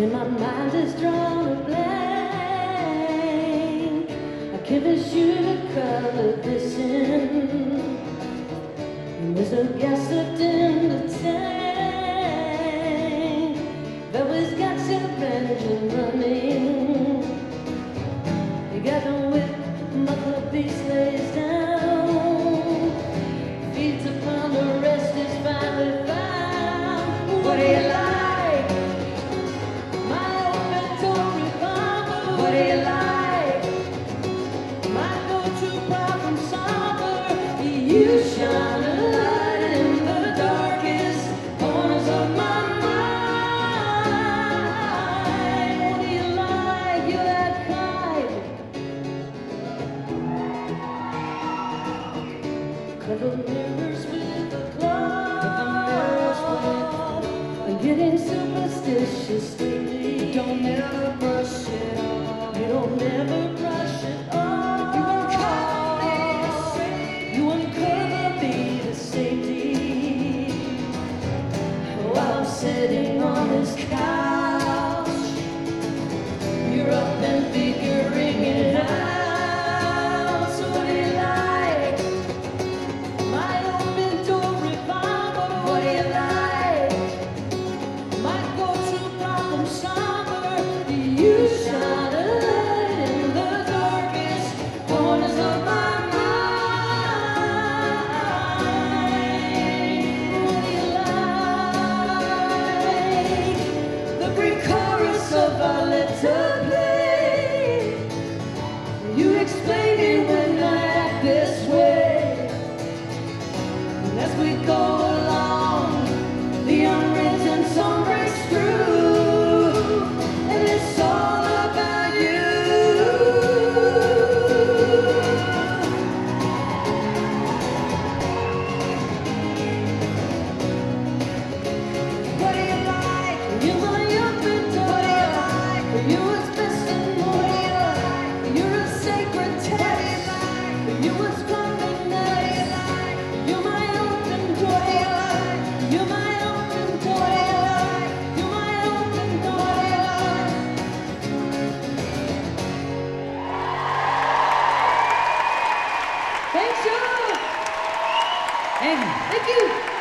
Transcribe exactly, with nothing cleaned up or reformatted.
till my mind is drawn a blank. I canvas you the color glisten, and there's no gas left in the tank. I've always got your engine running. You got no whip, mother beast lays down, feeds upon the rest is finally found. What do you like? My open door revolver. What do you like? My go-to problem solver. You shine a light in the darkest corners of my mind. What do you like? You're that kind. Cover mirrors with a cloth. I'm getting superstitious lately. Don't never brush it off. You don't never brush it off. You uncover me to safety. You uncover me to safety. While I'm sitting on this couch, you're up and figuring it out. So what do you like? My open door revolver. What do you like? My go-to problem solver. You shine a light in the darkest corners of my mind. What do you like? The pre-chorus of our letter play. You explain me when I act this way. And as we go along, the unwritten song breaks through, and it's all about you. What do you like? You're my open door. What do you like? You're what's best and What do more. you like? You're a sacred What do you text. like? You're what's coming What do you next. like? You're my open What do you door. like? You're my open door. What do you like? You're my open What door. do you like? Thanks, y'all. Thank you. Thank you.